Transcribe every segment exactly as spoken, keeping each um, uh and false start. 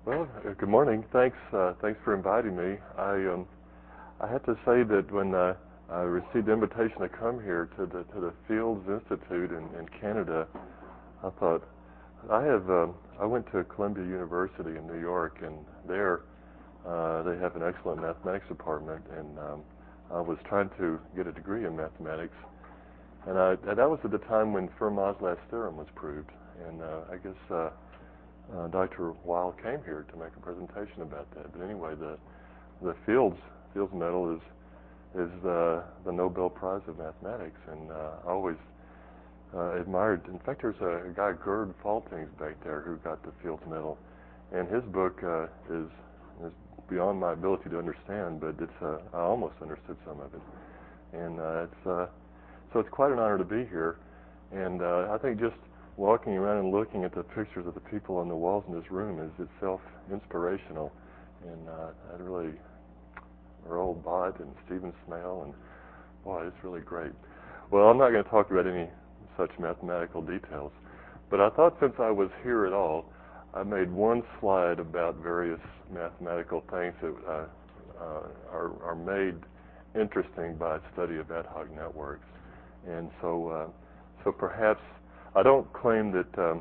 Well, uh, good morning. Thanks, uh, thanks for inviting me. I, um, I have to say that when uh, I received the invitation to come here to the to the Fields Institute in, in Canada, I thought I have. Um, I went to Columbia University in New York, and there uh, they have an excellent mathematics department, and um, I was trying to get a degree in mathematics, and, I, and that was at the time when Fermat's last theorem was proved, and uh, I guess. Uh, Uh, Doctor Weil came here to make a presentation about that. But anyway, the the Fields Fields Medal is is the the Nobel Prize of Mathematics, and uh, I always uh, admired. In fact, there's a, a guy Gerd Faltings back there who got the Fields Medal, and his book uh, is is beyond my ability to understand, but it's uh, I almost understood some of it, and uh, it's uh, so it's quite an honor to be here, and uh, I think just walking around and looking at the pictures of the people on the walls in this room is itself inspirational. And uh, I really, Earl Bott and Stephen Smale, and boy, it's really great. Well, I'm not going to talk about any such mathematical details, but I thought since I was here at all, I made one slide about various mathematical things that uh, uh, are, are made interesting by study of ad hoc networks. And so, uh, so perhaps I don't claim that um,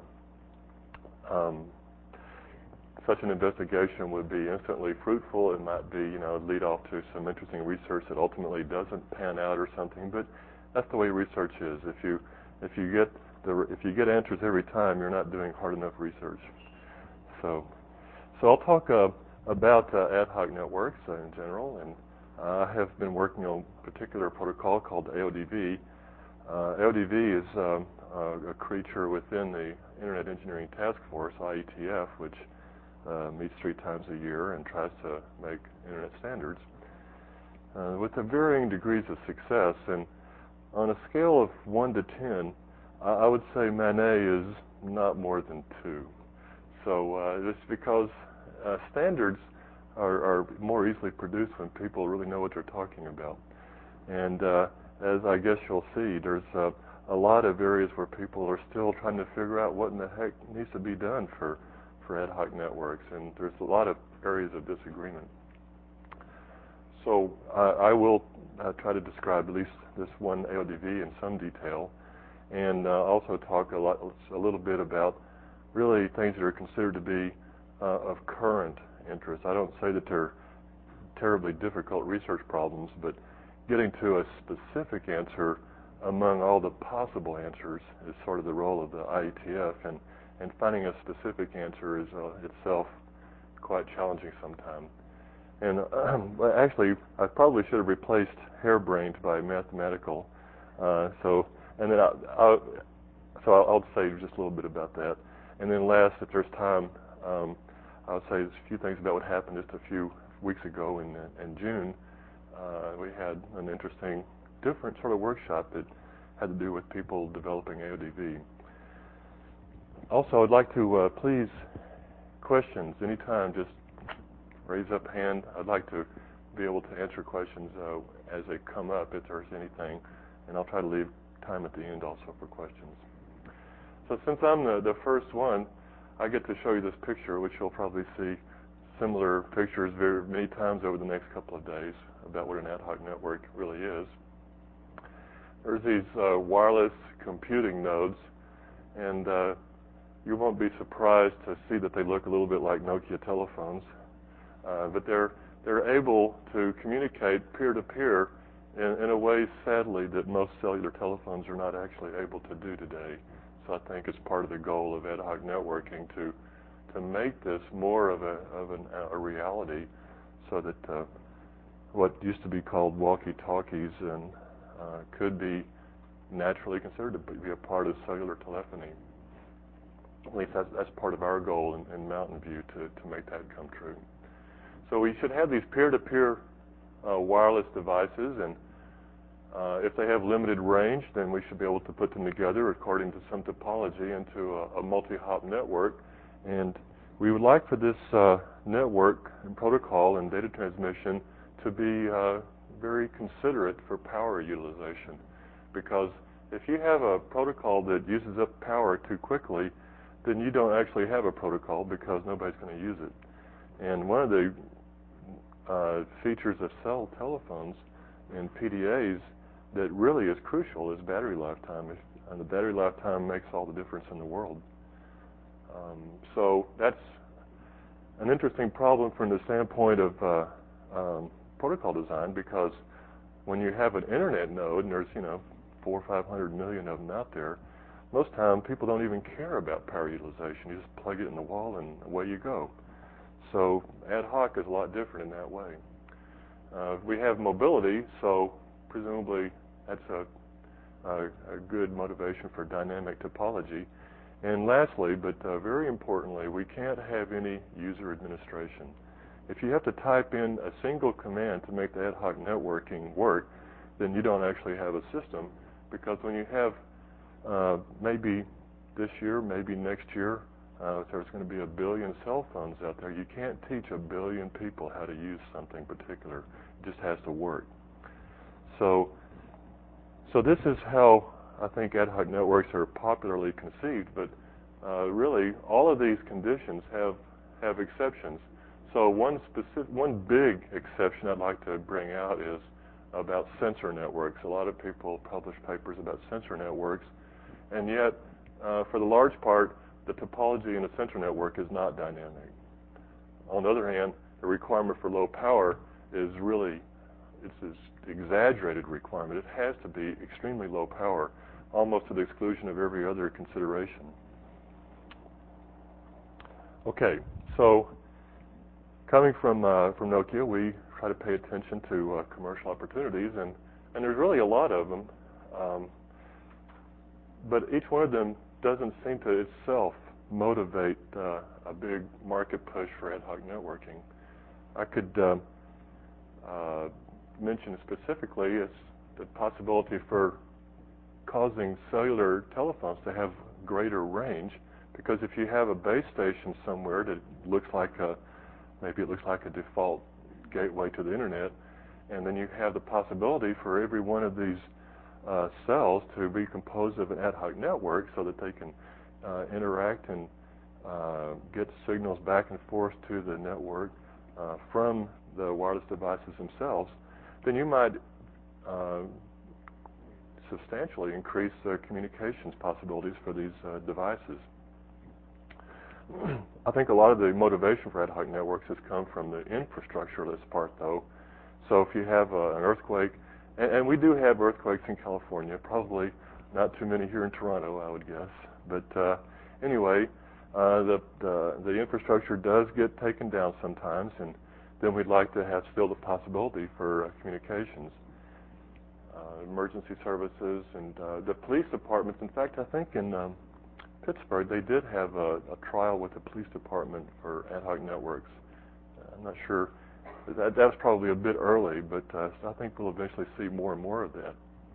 um, such an investigation would be instantly fruitful. It might be, you know, lead off to some interesting research that ultimately doesn't pan out or something. But that's the way research is. If you if you get the if you get answers every time, you're not doing hard enough research. So, so I'll talk uh, about uh, ad hoc networks uh, in general, and uh, I have been working on a particular protocol called A O D V. Uh, A O D V is um, uh, a creature within the Internet Engineering Task Force, I E T F, which uh, meets three times a year and tries to make Internet standards uh, with the varying degrees of success. And on a scale of one to ten, I, I would say Manet is not more than two. So uh, it's because uh, standards are, are more easily produced when people really know what they're talking about. And uh, as I guess you'll see, there's uh, a lot of areas where people are still trying to figure out what in the heck needs to be done for, for ad hoc networks, and there's a lot of areas of disagreement. So uh, I will uh, try to describe at least this one A O D V in some detail, and uh, also talk a, lot, a little bit about really things that are considered to be uh, of current interest. I don't say that they're terribly difficult research problems, but getting to a specific answer among all the possible answers is sort of the role of the I E T F, and, and finding a specific answer is uh, itself quite challenging sometimes. And uh, actually, I probably should have replaced harebrained by mathematical. Uh, so, and then I, I, so I'll, I'll say just a little bit about that. And then last, if there's time, um, I'll say a few things about what happened just a few weeks ago in, in June. Uh, we had an interesting, different sort of workshop that had to do with people developing A O D V. Also, I'd like to uh, please, questions anytime, just raise up hand. I'd like to be able to answer questions uh, as they come up if there's anything, and I'll try to leave time at the end also for questions. So since I'm the, the first one, I get to show you this picture, which you'll probably see similar pictures very many times over the next couple of days about what an ad hoc network really is. There's these uh, wireless computing nodes, and uh, you won't be surprised to see that they look a little bit like Nokia telephones, uh, but they're they're able to communicate peer-to-peer in, in a way, sadly, that most cellular telephones are not actually able to do today. So I think it's part of the goal of ad hoc networking to to make this more of a of an, a reality, so that uh, what used to be called walkie-talkies and uh, could be naturally considered to be a part of cellular telephony. At least that's, that's part of our goal in, in Mountain View to, to make that come true. So we should have these peer-to-peer uh, wireless devices, and uh, if they have limited range, then we should be able to put them together according to some topology into a, a multi-hop network. And we would like for this uh, network and protocol and data transmission to be uh, very considerate for power utilization, because if you have a protocol that uses up power too quickly, then you don't actually have a protocol because nobody's going to use it. And one of the uh, features of cell telephones and P D As that really is crucial is battery lifetime. If, and the battery lifetime makes all the difference in the world. Um, so that's an interesting problem from the standpoint of uh, um, protocol design, because when you have an internet node, and there's, you know, four or five hundred million of them out there, most time people don't even care about power utilization. You just plug it in the wall and away you go. So ad hoc is a lot different in that way. Uh, we have mobility, so presumably that's a, a, a good motivation for dynamic topology. And lastly, but uh, very importantly, we can't have any user administration. If you have to type in a single command to make the ad hoc networking work, then you don't actually have a system, because when you have uh, maybe this year, maybe next year, uh, there's going to be a billion cell phones out there. You can't teach a billion people how to use something particular. It just has to work. So, so this is how I think ad hoc networks are popularly conceived, but uh, really all of these conditions have have exceptions. So one specific, one big exception I'd like to bring out is about sensor networks. A lot of people publish papers about sensor networks, and yet uh, for the large part, the topology in a sensor network is not dynamic. On the other hand, the requirement for low power is really, it's an exaggerated requirement. It has to be extremely low power, almost to the exclusion of every other consideration. Okay, so coming from uh, from Nokia, we try to pay attention to uh, commercial opportunities, and, and there's really a lot of them, um, but each one of them doesn't seem to itself motivate uh, a big market push for ad hoc networking. I could uh, uh, mention specifically it's the possibility for causing cellular telephones to have greater range, because if you have a base station somewhere that looks like a, maybe it looks like a default gateway to the internet, and then you have the possibility for every one of these uh, cells to be composed of an ad hoc network so that they can uh, interact and uh, get signals back and forth to the network uh, from the wireless devices themselves, then you might uh, substantially increase uh, communications possibilities for these uh, devices. I think a lot of the motivation for ad hoc networks has come from the infrastructuralist part, though. So if you have uh, an earthquake, and, and we do have earthquakes in California, probably not too many here in Toronto, I would guess. But uh, anyway, uh, the, the the infrastructure does get taken down sometimes, and then we'd like to have still the possibility for uh, communications. Uh, emergency services and uh, the police departments. In fact, I think in um, Pittsburgh they did have a, a trial with the police department for ad hoc networks. I'm not sure. That, that was probably a bit early, but uh, I think we'll eventually see more and more of that.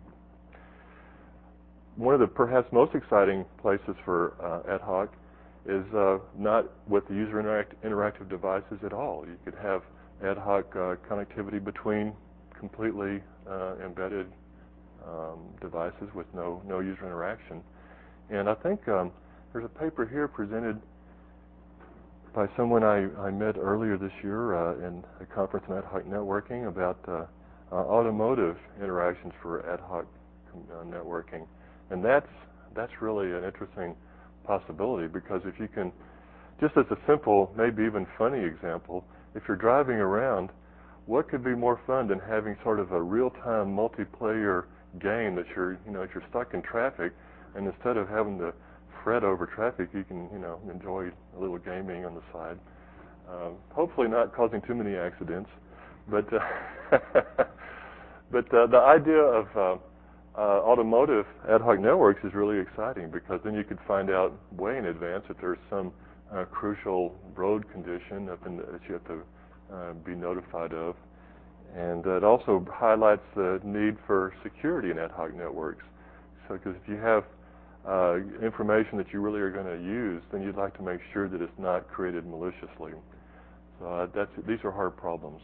One of the perhaps most exciting places for uh, ad hoc is uh, not with the user interact interactive devices at all. You could have ad hoc uh, connectivity between completely uh, embedded um, devices with no no user interaction. And I think um, there's a paper here presented by someone I, I met earlier this year uh, in a conference on ad hoc networking about uh, uh, automotive interactions for ad hoc uh, networking. And that's that's really an interesting possibility, because if you can, just as a simple, maybe even funny example, if you're driving around, what could be more fun than having sort of a real-time multiplayer game that you're, you know, if you're stuck in traffic, and instead of having to fret over traffic, you can, you know, enjoy a little gaming on the side. Uh, hopefully not causing too many accidents, but uh, but uh, the idea of uh, uh, automotive ad hoc networks is really exciting, because then you could find out way in advance if there's some uh, crucial road condition up in the, that you have to uh, be notified of, and uh, it also highlights the need for security in ad hoc networks. So, because if you have uh, information that you really are going to use, then you'd like to make sure that it's not created maliciously. So uh, that's these are hard problems.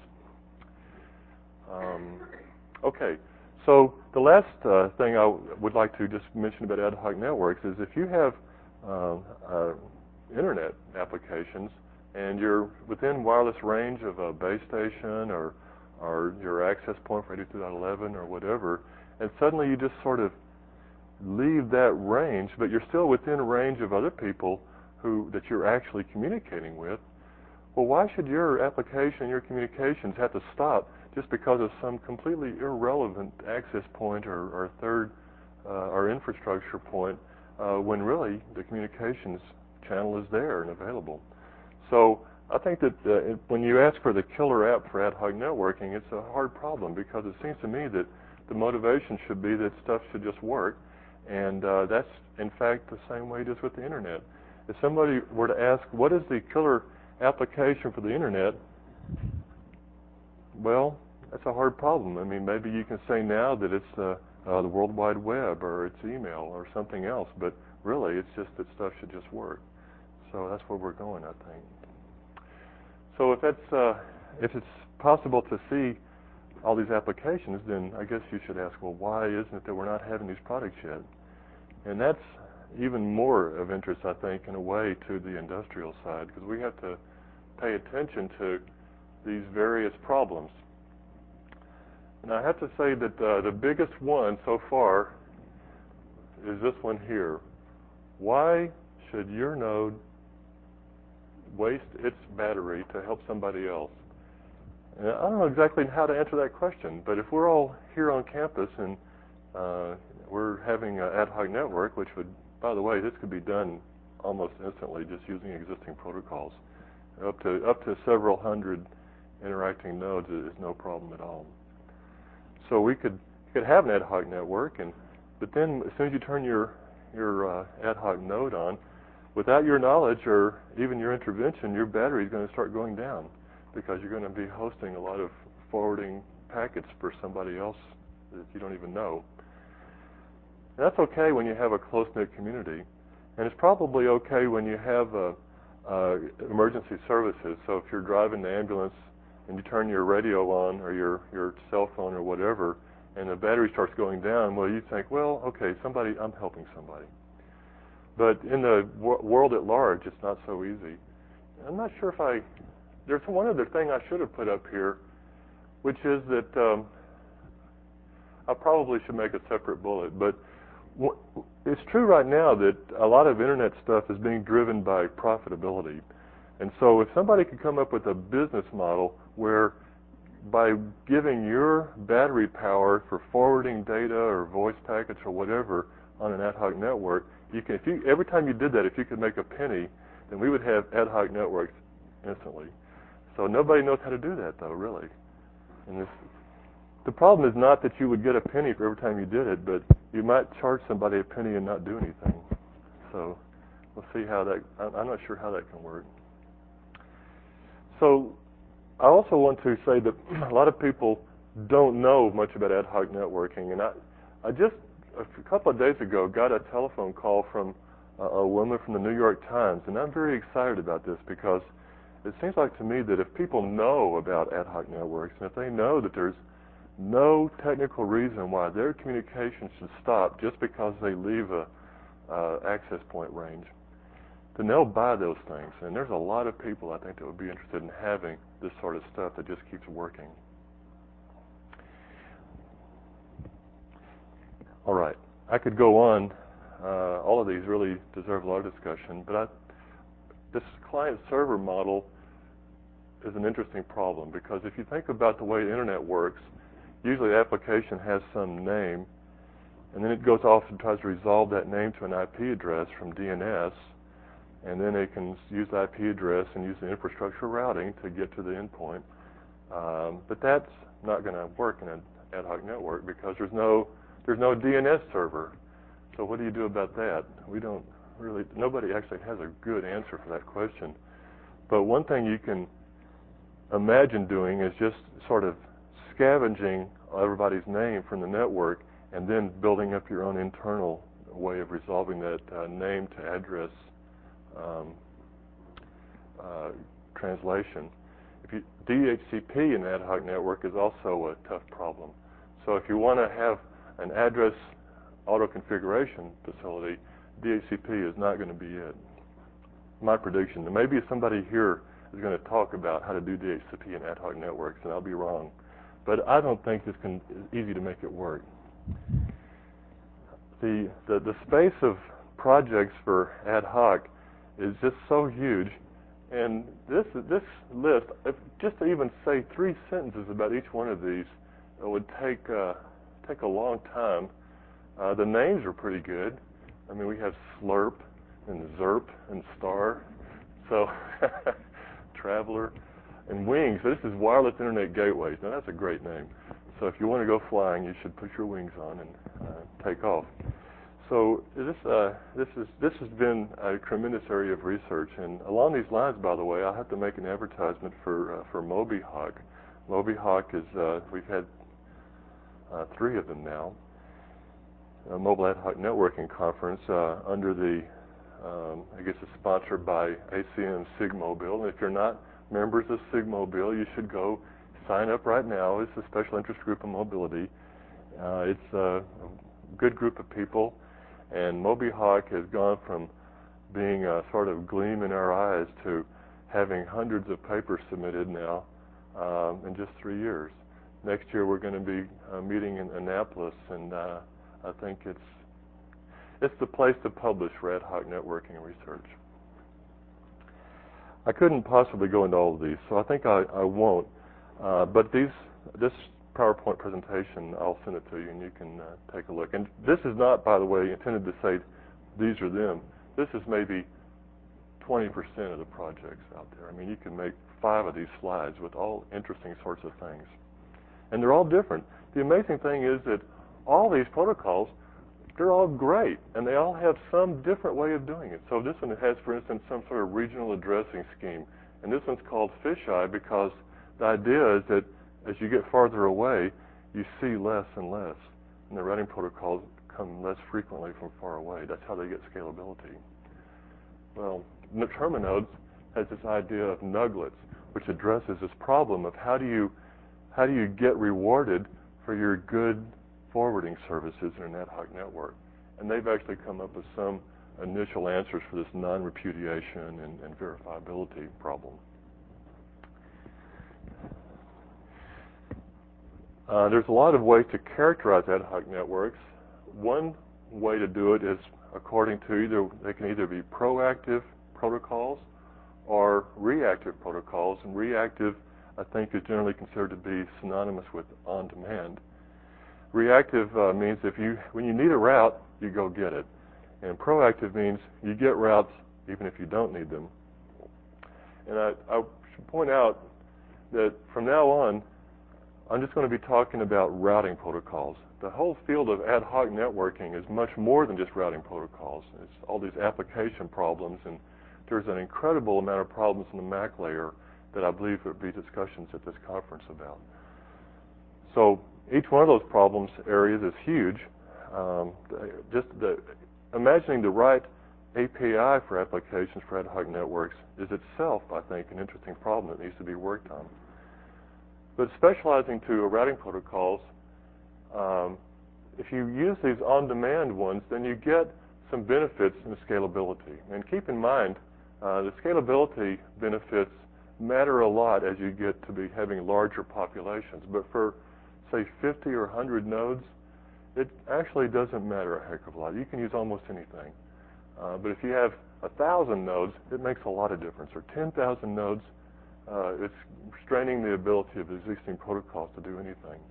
Um, okay, so the last uh, thing I would like to just mention about ad hoc networks is if you have uh, uh, internet applications, and you're within wireless range of a base station or or your access point for eighty-two dot eleven or whatever, and suddenly you just sort of leave that range, but you're still within range of other people who that you're actually communicating with. Well, why should your application, your communications have to stop just because of some completely irrelevant access point or, or third uh, or infrastructure point uh, when really the communications channel is there and available? So I think that uh, it, when you ask for the killer app for ad hoc networking, it's a hard problem because it seems to me that the motivation should be that stuff should just work, and uh, that's in fact the same way it is with the internet. If somebody were to ask, what is the killer application for the internet? Well, that's a hard problem. I mean, maybe you can say now that it's uh, uh, the World Wide Web or it's email or something else, but really it's just that stuff should just work. So that's where we're going, I think. So if that's uh, if it's possible to see all these applications, then I guess you should ask, well, why isn't it that we're not having these products yet? And that's even more of interest, I think, in a way, to the industrial side, because we have to pay attention to these various problems. And I have to say that uh, the biggest one so far is this one here. Why should your node waste its battery to help somebody else? And I don't know exactly how to answer that question, but if we're all here on campus and uh, we're having an ad hoc network, which would, by the way, this could be done almost instantly just using existing protocols. Up to up to several hundred interacting nodes is no problem at all. So we could could have an ad hoc network, and but then as soon as you turn your your uh, ad hoc node on, without your knowledge or even your intervention, your battery is going to start going down because you're going to be hosting a lot of forwarding packets for somebody else that you don't even know. And that's okay when you have a close-knit community, and it's probably okay when you have a Uh, emergency services. So if you're driving the ambulance and you turn your radio on or your, your cell phone or whatever, and the battery starts going down, well, you think, well, okay, somebody, I'm helping somebody. But in the w- world at large, it's not so easy. I'm not sure if I, there's one other thing I should have put up here, which is that um, I probably should make a separate bullet, but it's true right now that a lot of internet stuff is being driven by profitability. And so if somebody could come up with a business model where by giving your battery power for forwarding data or voice packets or whatever on an ad hoc network, you can, if you, every time you did that, if you could make a penny, then we would have ad hoc networks instantly. So nobody knows how to do that, though, really. And this, the problem is not that you would get a penny for every time you did it, but you might charge somebody a penny and not do anything. So we'll see how that, I'm not sure how that can work. So I also want to say that a lot of people don't know much about ad hoc networking. And I, I just, a couple of days ago, got a telephone call from a, a woman from the New York Times. And I'm very excited about this because it seems like to me that if people know about ad hoc networks, and if they know that there's no technical reason why their communication should stop just because they leave a uh, access point range, then they'll buy those things. And there's a lot of people, I think, that would be interested in having this sort of stuff that just keeps working. All right. I could go on. Uh, all of these really deserve a lot of discussion, but I, this client-server model is an interesting problem because if you think about the way the internet works, usually the application has some name, and then it goes off and tries to resolve that name to an I P address from D N S, and then it can use the I P address and use the infrastructure routing to get to the endpoint. Um, but that's not going to work in an ad hoc network because there's no there's no D N S server. So what do you do about that? We don't really, nobody actually has a good answer for that question. But one thing you can imagine doing is just sort of scavenging everybody's name from the network and then building up your own internal way of resolving that uh, name to address um, uh, translation. If you, D H C P in ad hoc network is also a tough problem. So if you want to have an address auto-configuration facility, D H C P is not going to be it. My prediction. There may be somebody here is going to talk about how to do D H C P and ad hoc networks, and I'll be wrong. But I don't think it's can, easy to make it work. The, the, the space of projects for ad hoc is just so huge, and this, this list, if just to even say three sentences about each one of these, it would take, uh, take a long time. Uh, the names are pretty good. I mean, we have Slurp and Zerp and Star, so Traveler, and Wings. So this is Wireless Internet Gateways. Now that's a great name. So if you want to go flying, you should put your wings on and uh, take off. So this uh, this is this has been a tremendous area of research. And along these lines, by the way, I have to make an advertisement for uh, for MobiHawk. MobiHawk is uh, we've had uh, three of them now. A Mobile Ad Hoc Networking Conference uh, under the um, I guess it's sponsored by A C M SIGMOBIL. And if you're not members of SIGMOBIL, you should go sign up right now. It's a special interest group in mobility. Uh, it's a good group of people. And MobiHawk has gone from being a sort of gleam in our eyes to having hundreds of papers submitted now um, in just three years. Next year we're going to be uh, meeting in Annapolis, and uh, I think it's it's the place to publish for ad hoc networking and research. I couldn't possibly go into all of these, so I think I, I won't. Uh, but these this PowerPoint presentation, I'll send it to you, and you can uh, take a look. And this is not, by the way, intended to say these are them. This is maybe twenty percent of the projects out there. I mean, you can make five of these slides with all interesting sorts of things. And they're all different. The amazing thing is that all these protocols, they're all great, and they all have some different way of doing it. So this one has, for instance, some sort of regional addressing scheme. And this one's called fisheye because the idea is that as you get farther away, you see less and less. And the routing protocols come less frequently from far away. That's how they get scalability. Well, Terminodes has this idea of nuglets, which addresses this problem of how do you how do you get rewarded for your good forwarding services in an ad hoc network. And they've actually come up with some initial answers for this non-repudiation and, and verifiability problem. Uh, there's a lot of ways to characterize ad hoc networks. One way to do it is according to either, they can either be proactive protocols or reactive protocols. And reactive, I think, is generally considered to be synonymous with on-demand. Reactive uh, means if you, when you need a route, you go get it. And proactive means you get routes even if you don't need them. And I, I should point out that from now on, I'm just going to be talking about routing protocols. The whole field of ad hoc networking is much more than just routing protocols. It's all these application problems, and there's an incredible amount of problems in the M A C layer that I believe there will be discussions at this conference about. So each one of those problems areas is huge. Um, just the, imagining the right A P I for applications for ad hoc networks is itself, I think, an interesting problem that needs to be worked on. But specializing to routing protocols, um, if you use these on-demand ones, then you get some benefits in scalability. And keep in mind, uh, the scalability benefits matter a lot as you get to be having larger populations. But for, say, fifty or one hundred nodes, it actually doesn't matter a heck of a lot. You can use almost anything. Uh, but if you have one thousand nodes, it makes a lot of difference. Or ten thousand nodes, uh, it's straining the ability of the existing protocols to do anything.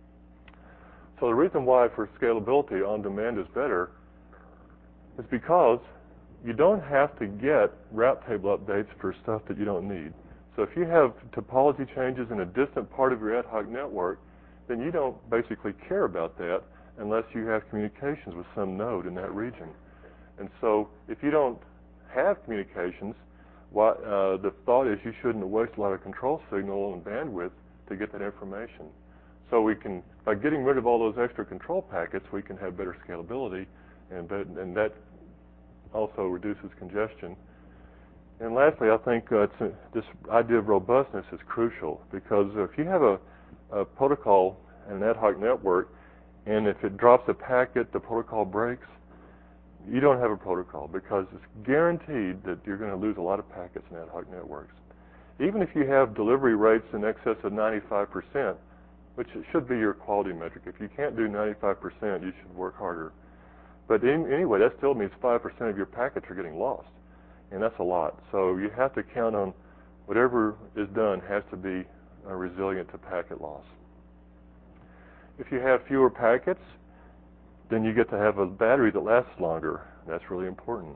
So the reason why for scalability on-demand is better is because you don't have to get route table updates for stuff that you don't need. So if you have topology changes in a distant part of your ad hoc network, then you don't basically care about that unless you have communications with some node in that region. And so if you don't have communications, why, uh, the thought is you shouldn't waste a lot of control signal and bandwidth to get that information. So we can, by getting rid of all those extra control packets, we can have better scalability, and, and that also reduces congestion. And lastly, I think uh, it's a, this idea of robustness is crucial, because if you have a, a protocol and an ad hoc network, and if it drops a packet, the protocol breaks, you don't have a protocol, because it's guaranteed that you're going to lose a lot of packets in ad hoc networks. even if you have delivery rates in excess of ninety-five percent, which should be your quality metric. If you can't do ninety-five percent, you should work harder. But in, anyway, that still means five percent of your packets are getting lost, and that's a lot. So you have to count on whatever is done has to be uh, resilient to packet loss. If you have fewer packets, then you get to have a battery that lasts longer. That's really important.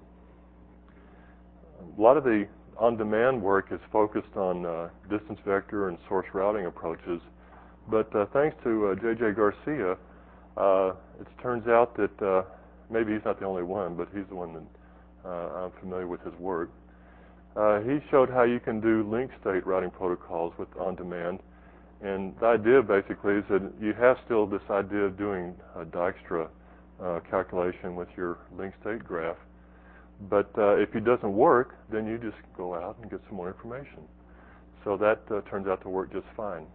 A lot of the on-demand work is focused on uh, distance vector and source routing approaches, but uh, thanks to uh, J J Garcia, uh, it turns out that uh, maybe he's not the only one, but he's the one that uh, I'm familiar with his work. Uh, he showed how you can do link state routing protocols with on-demand, and the idea basically is that you have still this idea of doing a Dijkstra uh, calculation with your link state graph, but uh, if it doesn't work, then you just go out and get some more information. So that uh, turns out to work just fine.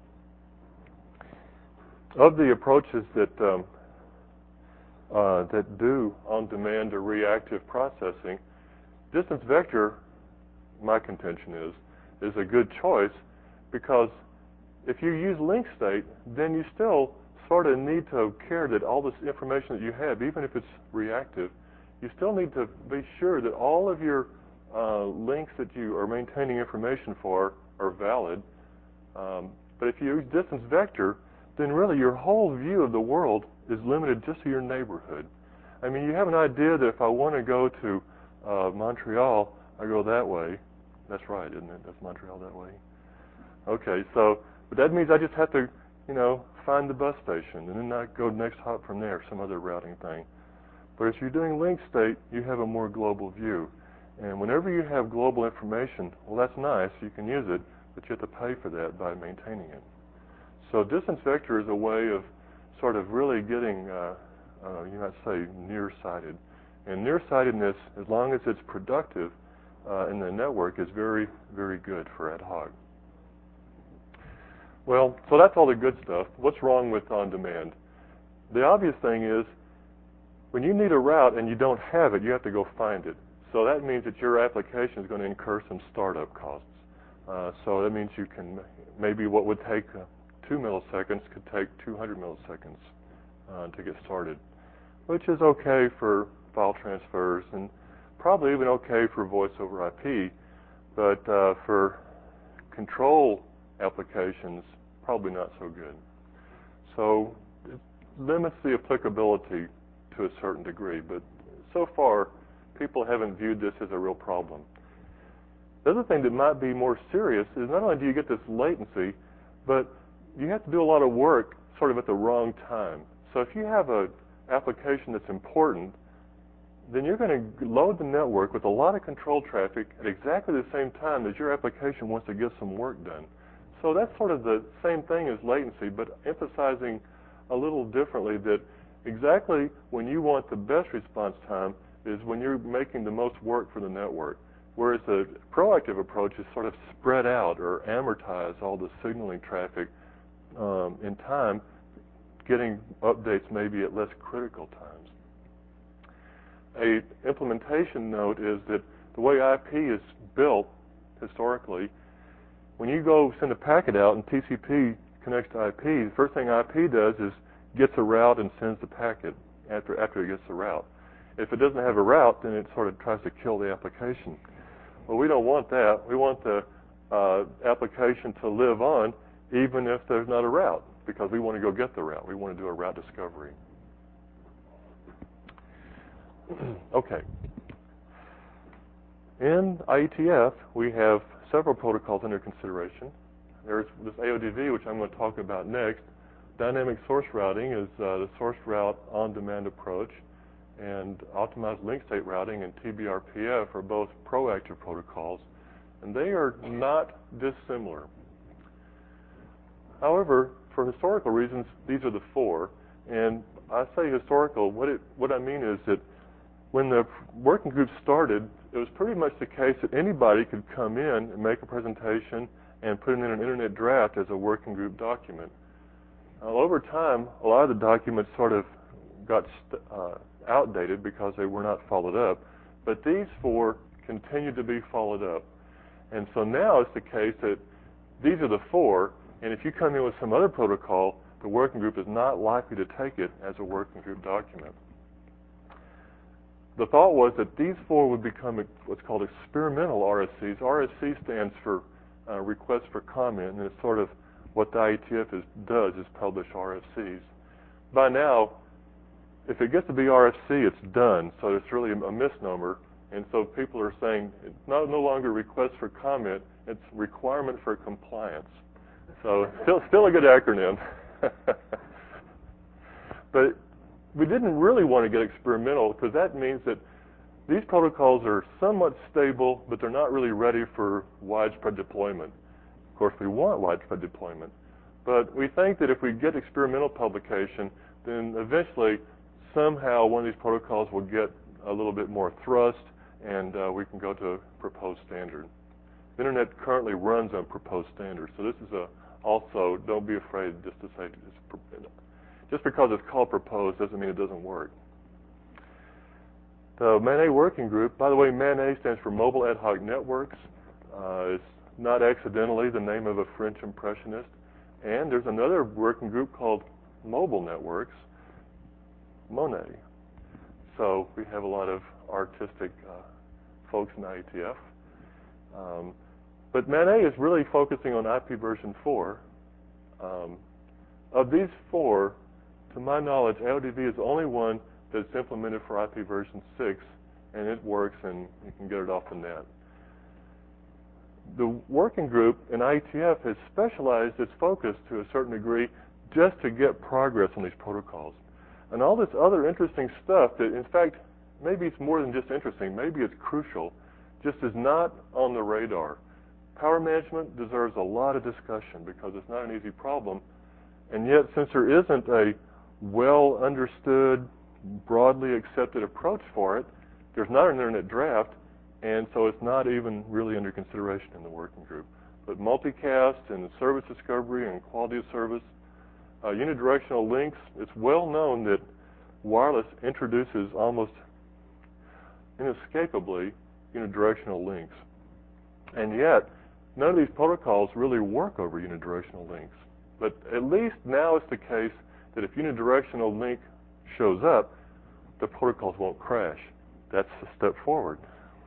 Of the approaches that um, uh, that do on-demand or reactive processing, distance vector, my contention is, is a good choice, because if you use link state, then you still sort of need to care that all this information that you have, even if it's reactive, you still need to be sure that all of your uh, links that you are maintaining information for are valid. Um, but if you use distance vector, then really your whole view of the world is limited just to your neighborhood. I mean, you have an idea that if I want to go to uh, Montreal, I go that way. That's right, isn't it? That's Montreal that way. Okay, so, but that means I just have to, you know, find the bus station and then I go next hop from there, some other routing thing. But if you're doing link state, you have a more global view. And whenever you have global information, well, that's nice, you can use it, but you have to pay for that by maintaining it. So distance vector is a way of sort of really getting, uh, uh, you might say, nearsighted. And nearsightedness, as long as it's productive uh, in the network, is very, very good for ad hoc. Well, so that's all the good stuff. What's wrong with on-demand? The obvious thing is, when you need a route and you don't have it, you have to go find it. So that means that your application is going to incur some startup costs. Uh, so that means you can, maybe what would take uh, two milliseconds could take two hundred milliseconds uh, to get started, which is okay for file transfers and probably even okay for voice over I P, but uh, for control applications, probably not so good. So it limits the applicability to a certain degree, but so far people haven't viewed this as a real problem. The other thing that might be more serious is not only do you get this latency, but you have to do a lot of work sort of at the wrong time. So if you have an application that's important, then you're going to load the network with a lot of control traffic at exactly the same time as your application wants to get some work done. So that's sort of the same thing as latency, but emphasizing a little differently that exactly when you want the best response time is when you're making the most work for the network. Whereas the proactive approach is sort of spread out or amortize all the signaling traffic um, in time, getting updates maybe at less critical times. A implementation note is that the way I P is built historically, when you go send a packet out and T C P connects to I P, the first thing I P does is gets a route and sends the packet after, after it gets the route. If it doesn't have a route, then it sort of tries to kill the application. Well, we don't want that. We want the uh, application to live on even if there's not a route, because we want to go get the route. We want to do a route discovery. Okay. In I E T F, we have several protocols under consideration. There's this A O D V, which I'm going to talk about next. Dynamic source routing is uh, the source route on-demand approach, and optimized link state routing and T B R P F are both proactive protocols, and they are not dissimilar. However, for historical reasons, these are the four. And I say historical, what, it, what I mean is that when the working group started, it was pretty much the case that anybody could come in and make a presentation and put it in an internet draft as a working group document. Now, over time, a lot of the documents sort of got st uh, outdated because they were not followed up, but these four continue to be followed up. And so now it's the case that these are the four, and if you come in with some other protocol, the working group is not likely to take it as a working group document. The thought was that these four would become what's called experimental R F Cs. R F C stands for uh, request for comment, and it's sort of what the I E T F is, does is publish R F Cs. By now, if it gets to be R F C, it's done, so it's really a misnomer. And so people are saying it's not, no longer request for comment, it's requirement for compliance. So still, still a good acronym. But we didn't really want to get experimental because that means that these protocols are somewhat stable, but they're not really ready for widespread deployment. Of course, we want widespread deployment. But we think that if we get experimental publication, then eventually somehow one of these protocols will get a little bit more thrust, and uh, we can go to a proposed standard. The Internet currently runs on proposed standards, so this is a also, don't be afraid just to say, it's, just because it's called proposed doesn't mean it doesn't work. The MANET working group, by the way, MANET stands for Mobile Ad Hoc Networks. Uh, it's not accidentally the name of a French impressionist. And there's another working group called Mobile Networks, MONET. So we have a lot of artistic uh, folks in I E T F. Um, but MANET is really focusing on I P version four. Um, of these four, to my knowledge, A O D V is the only one that's implemented for I P version six, and it works, and you can get it off the net. The working group in I E T F has specialized its focus to a certain degree just to get progress on these protocols. And all this other interesting stuff that, in fact, maybe it's more than just interesting, maybe it's crucial, just is not on the radar. Power management deserves a lot of discussion because it's not an easy problem. And yet, since there isn't a well understood, broadly accepted approach for it, there's not an Internet draft, and so it's not even really under consideration in the working group. But multicast and service discovery and quality of service, uh, unidirectional links, it's well known that wireless introduces almost inescapably unidirectional links. And yet, none of these protocols really work over unidirectional links. But at least now it's the case that if unidirectional link shows up, the protocols won't crash. That's a step forward.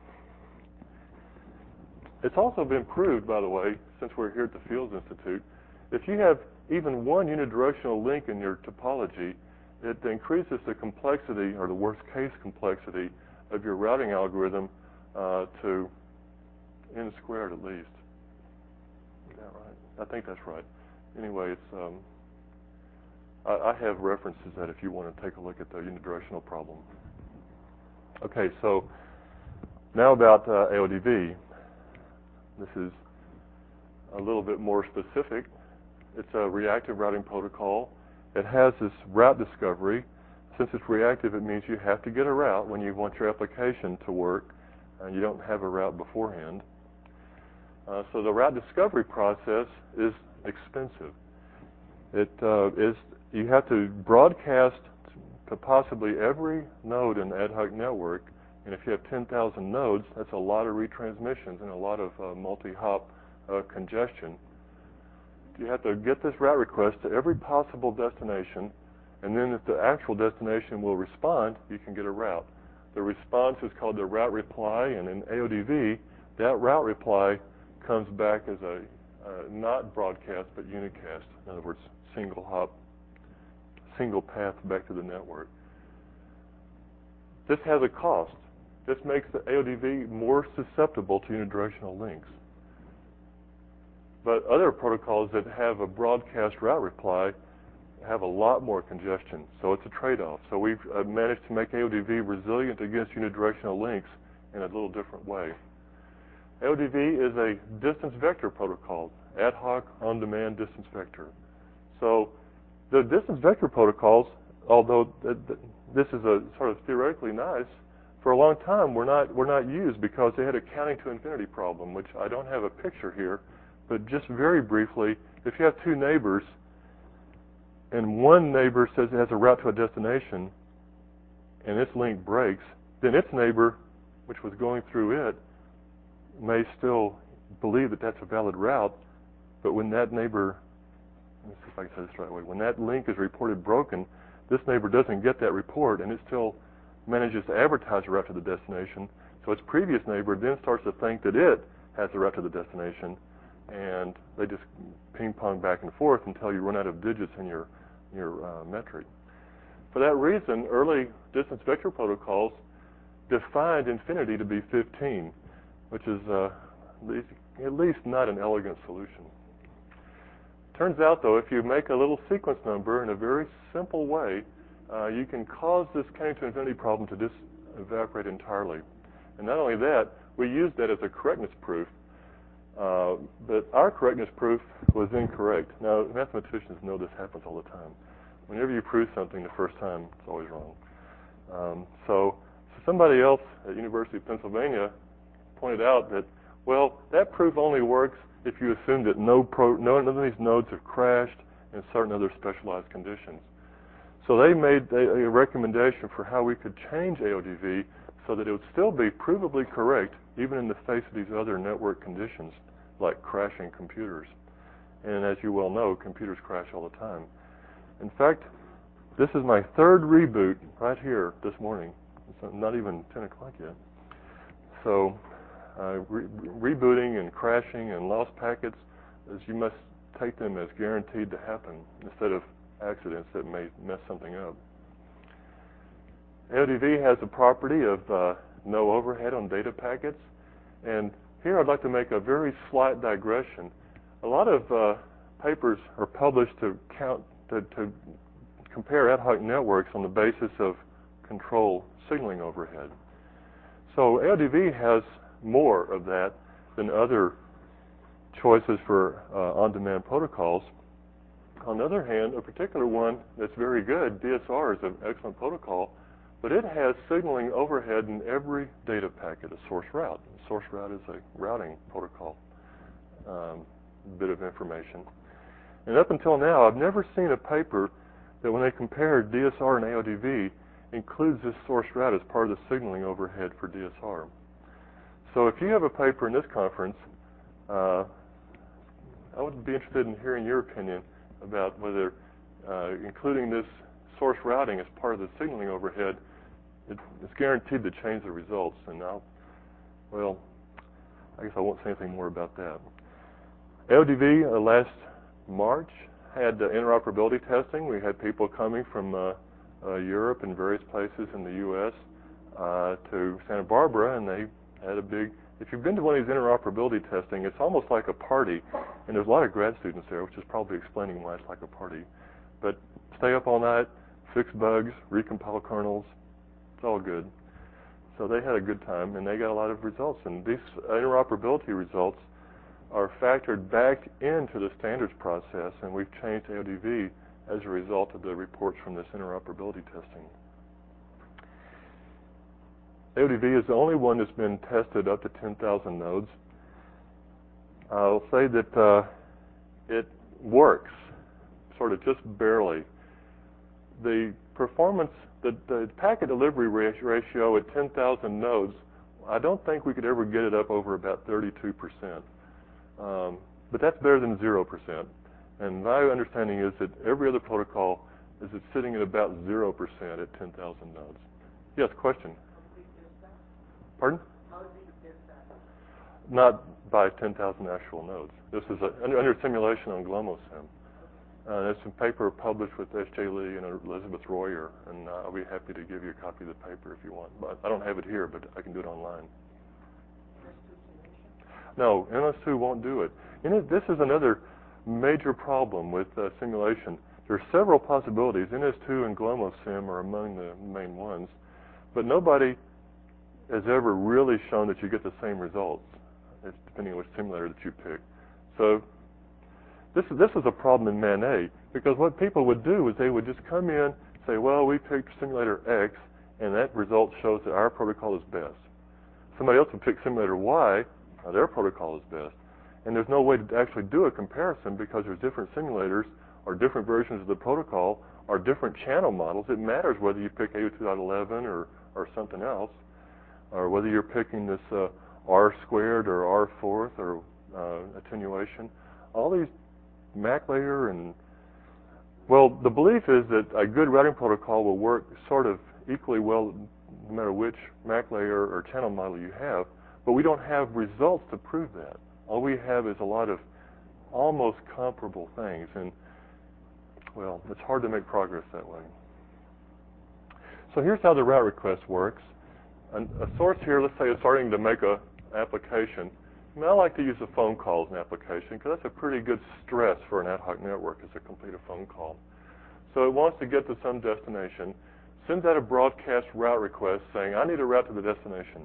It's also been proved, by the way, since we're here at the Fields Institute, if you have even one unidirectional link in your topology, it increases the complexity, or the worst case complexity, of your routing algorithm uh, to n squared at least. Is that right? I think that's right. Anyway, it's um, I, I have references that if you want to take a look at the unidirectional problem. Okay, so now about uh, A O D V. This is a little bit more specific. It's a reactive routing protocol. It has this route discovery. Since it's reactive, it means you have to get a route when you want your application to work, and you don't have a route beforehand. Uh, so the route discovery process is expensive. It uh, is you have to broadcast to possibly every node in the ad hoc network, and if you have ten thousand nodes, that's a lot of retransmissions and a lot of uh, multi-hop uh, congestion. You have to get this route request to every possible destination, and then if the actual destination will respond, you can get a route. The response is called the route reply, and in A O D V, that route reply comes back as a uh, not broadcast but unicast. In other words, single hop, single path back to the network. This has a cost. This makes the A O D V more susceptible to unidirectional links. But other protocols that have a broadcast route reply have a lot more congestion, so it's a trade-off. So we've uh, managed to make A O D V resilient against unidirectional links in a little different way. A O D V is a distance vector protocol, ad hoc, on-demand distance vector. So the distance vector protocols, although th th this is a sort of theoretically nice, for a long time were not were not used because they had a counting to infinity problem, which I don't have a picture here, but just very briefly, if you have two neighbors and one neighbor says it has a route to a destination and its link breaks, then its neighbor, which was going through it, may still believe that that's a valid route, but when that neighbor, let's see if I can say this the right way, when that link is reported broken, this neighbor doesn't get that report, and it still manages to advertise a route to the destination. So its previous neighbor then starts to think that it has the route to the destination, and they just ping pong back and forth until you run out of digits in your your uh, metric. For that reason, early distance vector protocols defined infinity to be fifteen, which is uh, at least not an elegant solution. Turns out, though, if you make a little sequence number in a very simple way, uh, you can cause this k to infinity problem to just evaporate entirely. And not only that, we used that as a correctness proof, uh, but our correctness proof was incorrect. Now, mathematicians know this happens all the time. Whenever you prove something the first time, it's always wrong. Um, so, so somebody else at University of Pennsylvania pointed out that, well, that proof only works if you assume that no pro, no, none of these nodes have crashed in certain other specialized conditions. So they made a, a recommendation for how we could change A O D V so that it would still be provably correct even in the face of these other network conditions like crashing computers. And as you well know, computers crash all the time. In fact, this is my third reboot right here this morning. It's not even ten o'clock yet. So uh, re rebooting and crashing and lost packets, is you must take them as guaranteed to happen instead of accidents that may mess something up. A O D V has a property of uh, no overhead on data packets. And here I'd like to make a very slight digression. A lot of uh, papers are published to count to, to compare ad hoc networks on the basis of control signaling overhead. So A O D V has more of that than other choices for uh, on-demand protocols. On the other hand, a particular one that's very good, D S R, is an excellent protocol, but it has signaling overhead in every data packet, a source route. A source route is a routing protocol um, bit of information. And up until now, I've never seen a paper that when they compare D S R and A O D V includes this source route as part of the signaling overhead for D S R. So if you have a paper in this conference, uh, I would be interested in hearing your opinion about whether uh, including this source routing as part of the signaling overhead, it, it's guaranteed to change the results. And I'll, well, I guess I won't say anything more about that. A O D V uh, last March had uh, interoperability testing. We had people coming from uh, uh, Europe and various places in the U S uh, to Santa Barbara, and they had a big, if you've been to one of these interoperability testing, it's almost like a party, and there's a lot of grad students there, which is probably explaining why it's like a party. But stay up all night, fix bugs, recompile kernels, it's all good. So they had a good time, and they got a lot of results, and these interoperability results are factored back into the standards process, and we've changed A O D V as a result of the reports from this interoperability testing. A O D V is the only one that's been tested up to ten thousand nodes. I'll say that uh, it works, sort of just barely. The performance, the, the packet delivery ratio at ten thousand nodes, I don't think we could ever get it up over about thirty-two percent. Um, but that's better than zero percent. And my understanding is that every other protocol is sitting at about zero percent at ten thousand nodes. Yes, question? Pardon? How do you test that? Not by ten thousand actual nodes. This is a, under, under simulation on GlomoSim. Uh, there's some paper published with S J Lee and Elizabeth Royer, and uh, I'll be happy to give you a copy of the paper if you want. But I don't have it here, but I can do it online. No, N S two won't do it. And it, this is another major problem with uh, simulation. There are several possibilities. N S two and GlomoSim are among the main ones, but nobody has ever really shown that you get the same results, it's depending on which simulator that you pick. So this is, this is a problem in MAN-A, because what people would do is they would just come in, say, well, we picked simulator X, and that result shows that our protocol is best. Somebody else would pick simulator Y, now their protocol is best. And there's no way to actually do a comparison because there's different simulators or different versions of the protocol or different channel models. It matters whether you pick A O two dot eleven or, or something else, or whether you're picking this uh, R squared or R fourth or uh, attenuation. All these M A C layer and, well, the belief is that a good routing protocol will work sort of equally well no matter which M A C layer or channel model you have, but we don't have results to prove that. All we have is a lot of almost comparable things, and, well, it's hard to make progress that way. So here's how the route request works. An, a source here, let's say, is starting to make a application. And I like to use a phone call as an application because that's a pretty good stress for an ad hoc network, is to complete a phone call. So it wants to get to some destination, sends out a broadcast route request saying, I need a route to the destination.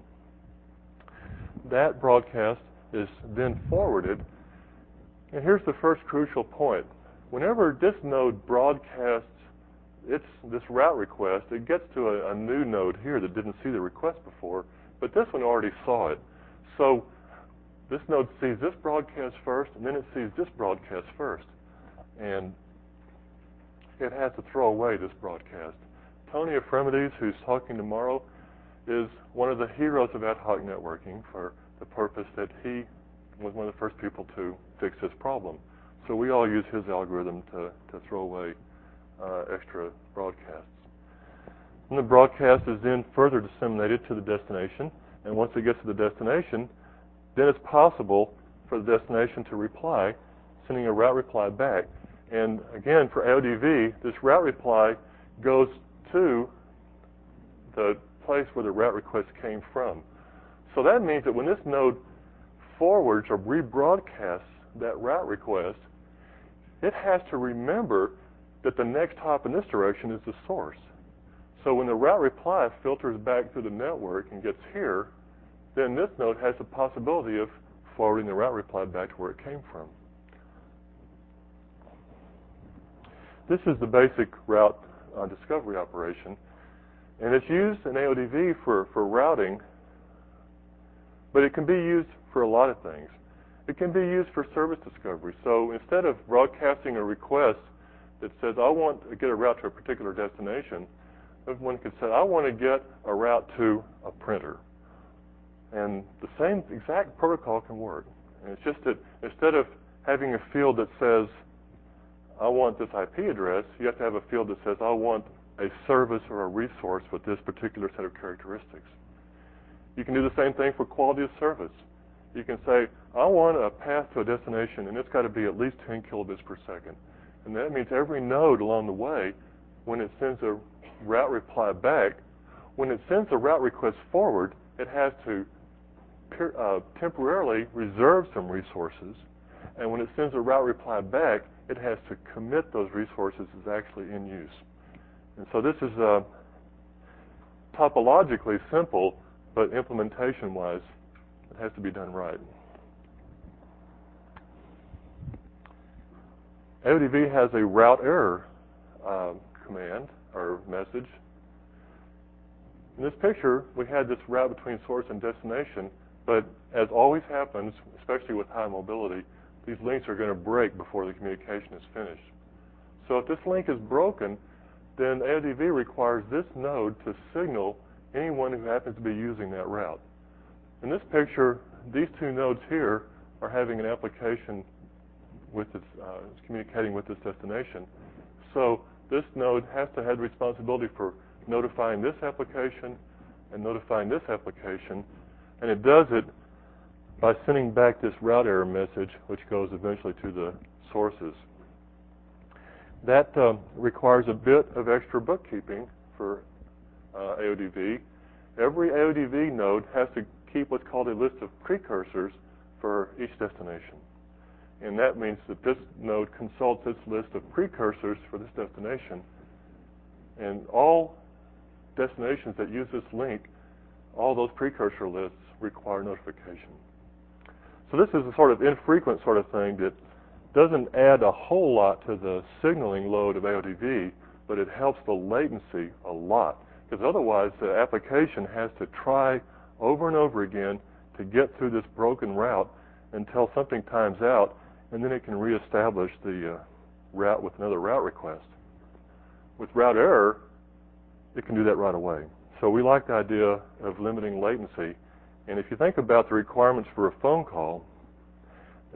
That broadcast is then forwarded, and here's the first crucial point. Whenever this node broadcasts its this route request, it gets to a, a new node here that didn't see the request before, but this one already saw it. So this node sees this broadcast first, and then it sees this broadcast first. And it has to throw away this broadcast. Tony Ephremidis, who's talking tomorrow, is one of the heroes of ad hoc networking for the purpose that he was one of the first people to fix this problem. So we all use his algorithm to, to throw away uh, extra broadcasts. And the broadcast is then further disseminated to the destination, and once it gets to the destination, then it's possible for the destination to reply, sending a route reply back. And again, for A O D V, this route reply goes to the place where the route request came from. So that means that when this node forwards or rebroadcasts that route request, it has to remember that the next hop in this direction is the source. So when the route reply filters back through the network and gets here, then this node has the possibility of forwarding the route reply back to where it came from. This is the basic route uh, discovery operation, and it's used in A O D V for, for routing, but it can be used for a lot of things. It can be used for service discovery. So instead of broadcasting a request that says, I want to get a route to a particular destination, one could say, I want to get a route to a printer. And the same exact protocol can work. And it's just that instead of having a field that says, I want this I P address, you have to have a field that says, I want a service or a resource with this particular set of characteristics. You can do the same thing for quality of service. You can say, I want a path to a destination, and it's got to be at least ten kilobits per second. And that means every node along the way, when it sends a route reply back, when it sends a route request forward, it has to uh, temporarily reserve some resources. And when it sends a route reply back, it has to commit those resources as actually in use. And so this is uh, topologically simple, but implementation-wise, it has to be done right. A O D V has a route error uh, command or message. In this picture, we had this route between source and destination, but as always happens, especially with high mobility, these links are going to break before the communication is finished. So if this link is broken, then A O D V requires this node to signal anyone who happens to be using that route. In this picture, these two nodes here are having an application with this, uh, communicating with this destination. So this node has to have the responsibility for notifying this application and notifying this application, and it does it by sending back this route error message, which goes eventually to the sources. That uh, requires a bit of extra bookkeeping for uh, A O D V. Every A O D V node has to keep what's called a list of precursors for each destination. And that means that this node consults its list of precursors for this destination. And all destinations that use this link, all those precursor lists require notification. So this is a sort of infrequent sort of thing that doesn't add a whole lot to the signaling load of A O D V, but it helps the latency a lot. Because otherwise, the application has to try over and over again to get through this broken route until something times out, and then it can reestablish the uh, route with another route request. With route error, it can do that right away. So we like the idea of limiting latency. And if you think about the requirements for a phone call,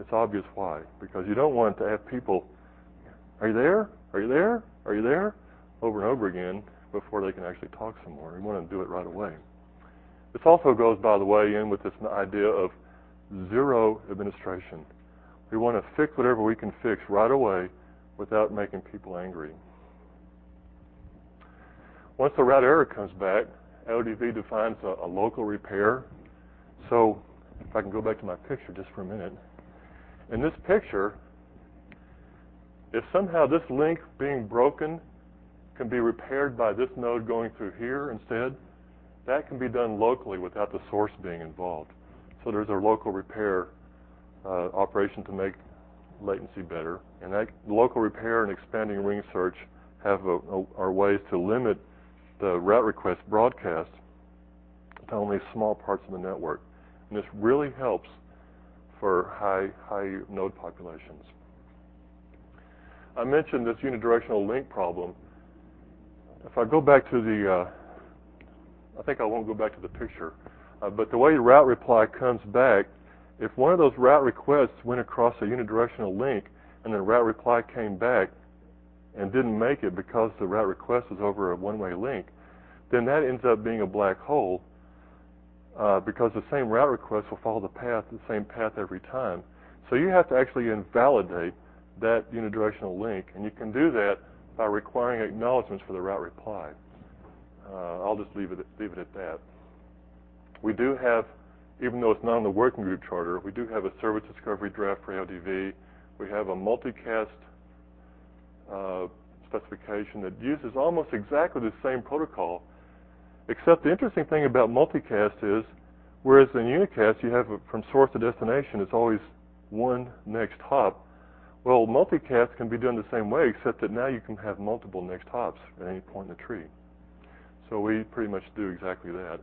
it's obvious why. Because you don't want to have people, are you there? Are you there? Are you there? Over and over again before they can actually talk some more. You want to do it right away. This also goes, by the way, in with this idea of zero administration. We want to fix whatever we can fix right away without making people angry. Once the route error comes back, L O D V defines a, a local repair. So if I can go back to my picture just for a minute. In this picture, if somehow this link being broken can be repaired by this node going through here instead, that can be done locally without the source being involved. So there's a local repair uh, operation to make latency better. And that local repair and expanding ring search have a, a, are ways to limit the route request broadcast to only small parts of the network. And this really helps for high, high node populations. I mentioned this unidirectional link problem. If I go back to the, uh, I think I won't go back to the picture, uh, but the way the route reply comes back, if one of those route requests went across a unidirectional link and the route reply came back and didn't make it because the route request was over a one-way link, then that ends up being a black hole uh, because the same route request will follow the path, the same path every time. So you have to actually invalidate that unidirectional link, and you can do that by requiring acknowledgments for the route reply. Uh, I'll just leave it, leave it at that. We do have, even though it's not on the working group charter, we do have a service discovery draft for L D V. We have a multicast uh, specification that uses almost exactly the same protocol, except the interesting thing about multicast is, whereas in unicast you have a, from source to destination, it's always one next hop. Well, multicast can be done the same way, except that now you can have multiple next hops at any point in the tree. So we pretty much do exactly that.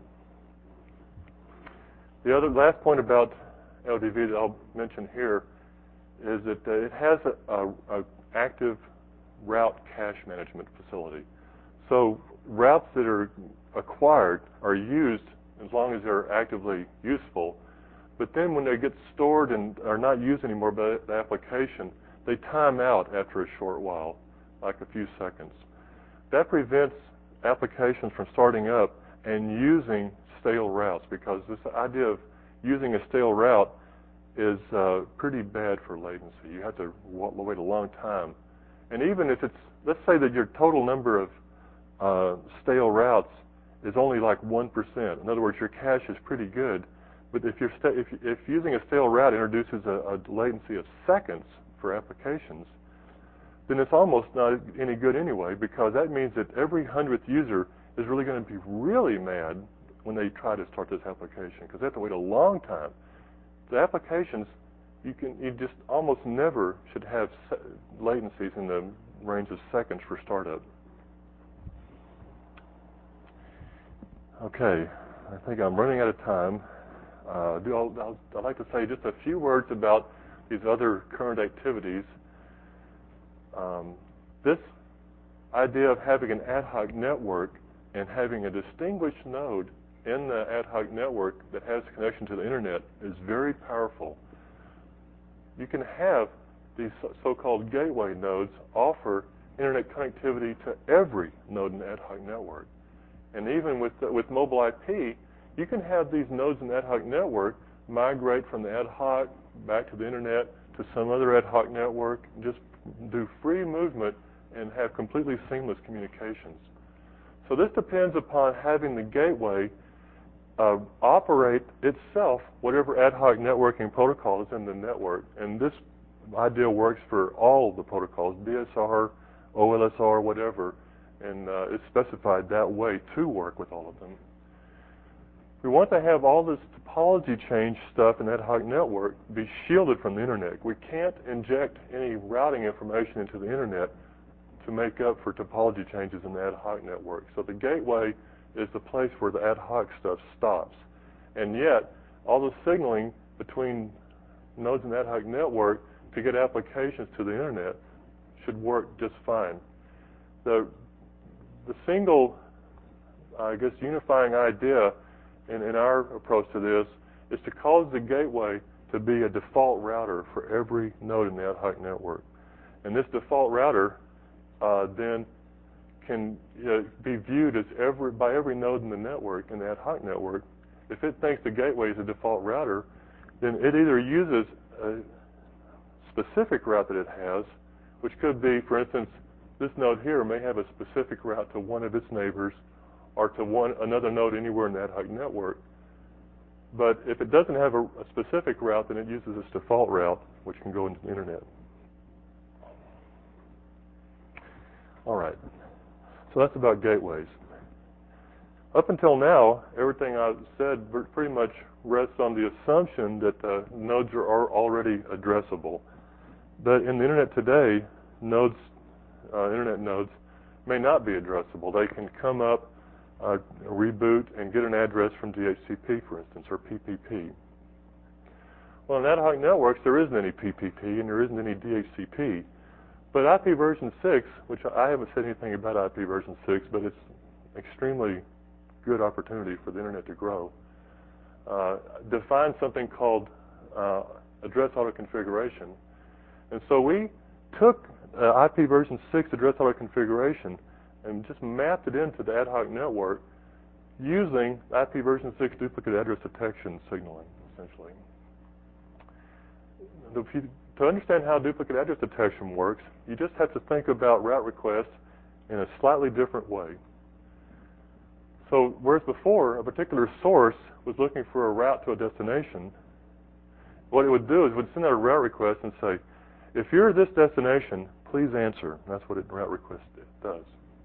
The other last point about L D V that I'll mention here is that uh, it has a, a, a active route cache management facility. So routes that are acquired are used as long as they're actively useful, but then when they get stored and are not used anymore by the application, they time out after a short while, like a few seconds. That prevents applications from starting up and using stale routes, because this idea of using a stale route is uh, pretty bad for latency. You have to wait a long time. And even if it's, let's say that your total number of uh, stale routes is only like one percent. In other words, your cache is pretty good, but if you're sta if, if using a stale route introduces a, a latency of seconds for applications, then it's almost not any good anyway, because that means that every hundredth user is really going to be really mad when they try to start this application, because they have to wait a long time. The applications, you can you just almost never should have latencies in the range of seconds for startup. Okay, I think I'm running out of time. Uh, do, I'll, I'll, I'd like to say just a few words about these other current activities. Um, this idea of having an ad hoc network and having a distinguished node in the ad hoc network that has connection to the internet is very powerful. You can have these so-called gateway nodes offer internet connectivity to every node in the ad hoc network. And even with, the, with mobile I P, you can have these nodes in the ad hoc network migrate from the ad hoc back to the internet to some other ad hoc network, and just do free movement and have completely seamless communications. So this depends upon having the gateway uh, operate itself whatever ad hoc networking protocol is in the network. And this idea works for all the protocols, D S R, O L S R, whatever, and uh, it's specified that way to work with all of them. We want to have all this topology change stuff in ad hoc network be shielded from the internet. We can't inject any routing information into the internet to make up for topology changes in the ad hoc network. So the gateway is the place where the ad hoc stuff stops. And yet, all the signaling between nodes in the ad hoc network to get applications to the internet should work just fine. The, the single, I guess, unifying idea in, in our approach to this is to cause the gateway to be a default router for every node in the ad hoc network. And this default router uh, then can uh, be viewed as every, by every node in the network, in the ad hoc network. If it thinks the gateway is a default router, then it either uses a specific route that it has, which could be, for instance, this node here may have a specific route to one of its neighbors or to one another node anywhere in the ad hoc network. But if it doesn't have a, a specific route, then it uses its default route, which can go into the internet. All right. So that's about gateways. Up until now, everything I've said pretty much rests on the assumption that uh, nodes are, are already addressable. But in the internet today, nodes, uh, internet nodes, may not be addressable. They can come up, uh, reboot, and get an address from D H C P, for instance, or P P P. Well, in ad hoc networks, there isn't any P P P and there isn't any D H C P. But I P version six, which I haven't said anything about I P version six, but it's extremely good opportunity for the internet to grow, uh, defines something called uh, address auto configuration. And so we took uh, I P version six address auto configuration and just mapped it into the ad hoc network using I P version six duplicate address detection signaling, essentially. The, to understand how duplicate address detection works, you just have to think about route requests in a slightly different way. So whereas before a particular source was looking for a route to a destination, what it would do is it would send out a route request and say, if you're this destination, please answer. And that's what a route request does.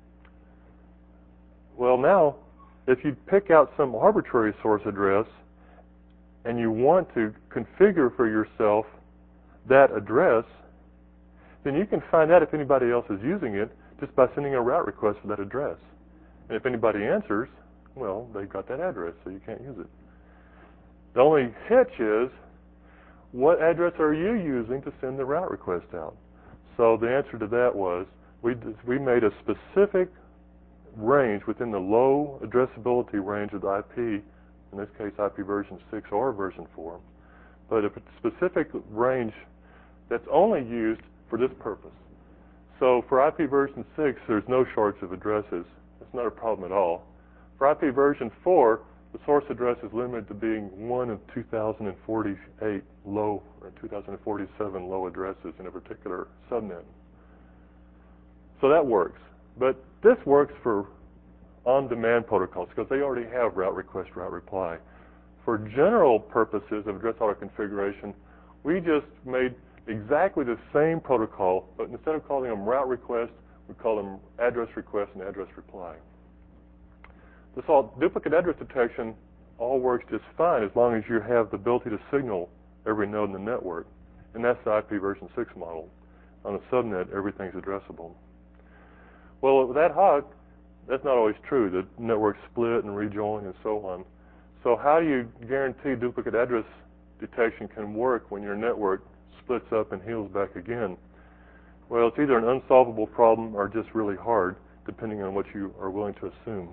Well, now, if you pick out some arbitrary source address and you want to configure for yourself that address, then you can find out if anybody else is using it just by sending a route request for that address. And if anybody answers, well, they've got that address, so you can't use it. The only hitch is, what address are you using to send the route request out? So the answer to that was, we, we made a specific range within the low addressability range of the I P, in this case I P version six or version four, but a specific range that's only used for this purpose. So for I P version six, there's no shortage of addresses. It's not a problem at all. For I P version four, the source address is limited to being one of two thousand forty-eight low or two thousand forty-seven low addresses in a particular subnet. So that works. But this works for on-demand protocols because they already have route request, route reply. For general purposes of address auto configuration, we just made exactly the same protocol, but instead of calling them route request, we call them address request and address reply. This all duplicate address detection all works just fine as long as you have the ability to signal every node in the network. And that's the I P version six model. On a subnet, everything's addressable. Well, with ad hoc, that's not always true. The networks split and rejoin and so on. So how do you guarantee duplicate address detection can work when your network splits up and heals back again? Well, it's either an unsolvable problem or just really hard, depending on what you are willing to assume.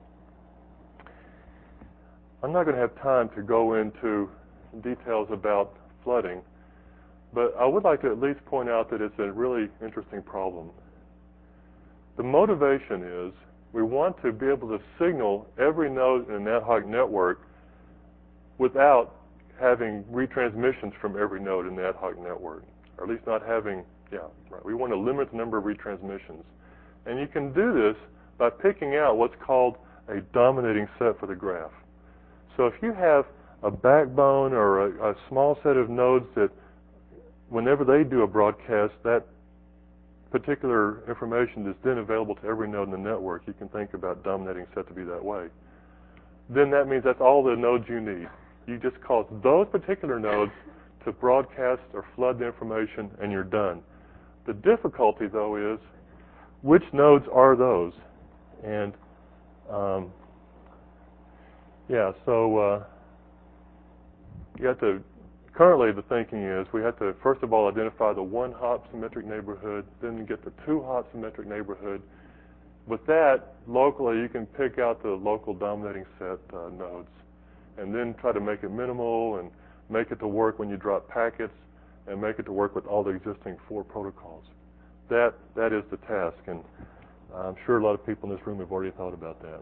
I'm not going to have time to go into details about flooding, but I would like to at least point out that it's a really interesting problem. The motivation is we want to be able to signal every node in an ad hoc network without having retransmissions from every node in the ad hoc network, or at least not having, yeah, right. We want to limit the number of retransmissions. And you can do this by picking out what's called a dominating set for the graph. So if you have a backbone or a, a small set of nodes that whenever they do a broadcast, that particular information is then available to every node in the network, you can think about dominating set to be that way. Then that means that's all the nodes you need. You just cause those particular nodes to broadcast or flood the information, and you're done. The difficulty, though, is which nodes are those? And um, yeah, so uh, you have to, currently the thinking is we have to, first of all, identify the one-hop symmetric neighborhood, then get the two-hop symmetric neighborhood. With that, locally, you can pick out the local dominating set uh, nodes, and then try to make it minimal and make it to work when you drop packets, and make it to work with all the existing four protocols. That that is the task, and I'm sure a lot of people in this room have already thought about that.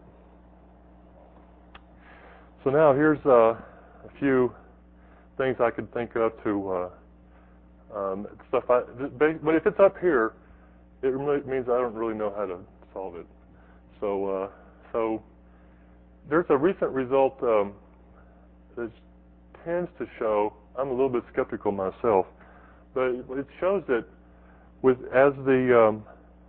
So now here's uh, a few things I could think of to uh, um, stuff. I, but if it's up here, it really means I don't really know how to solve it. So uh, so there's a recent result um, that tends to show. I'm a little bit skeptical myself, but it shows that with as the um,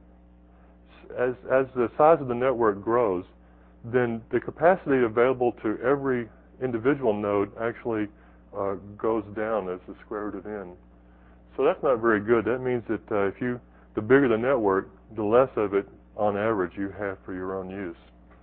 as as the size of the network grows, then the capacity available to every individual node actually uh, goes down as the square root of n. So that's not very good. That means that uh, if you the bigger the network, the less of it on average you have for your own use.